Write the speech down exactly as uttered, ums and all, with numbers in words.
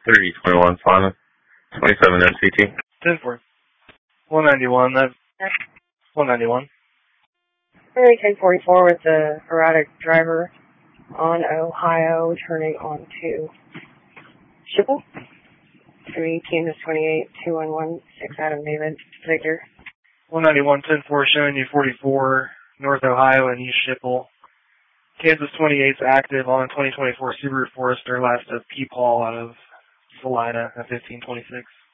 thirty twenty-one Simon, twenty-seven M C T. ten four. one ninety-one, that's one ninety-one. Ferry ten forty-four with the erratic driver on Ohio, turning on to Schipple. three, Kansas twenty-eight, two one one, six Adam David, Victor. one ninety-one, ten four, showing you forty-four, North Ohio and East Schipple. Kansas twenty-eight's active on twenty twenty-four Subaru Forester, last of P. Paul out of Salina at fifteen twenty-six.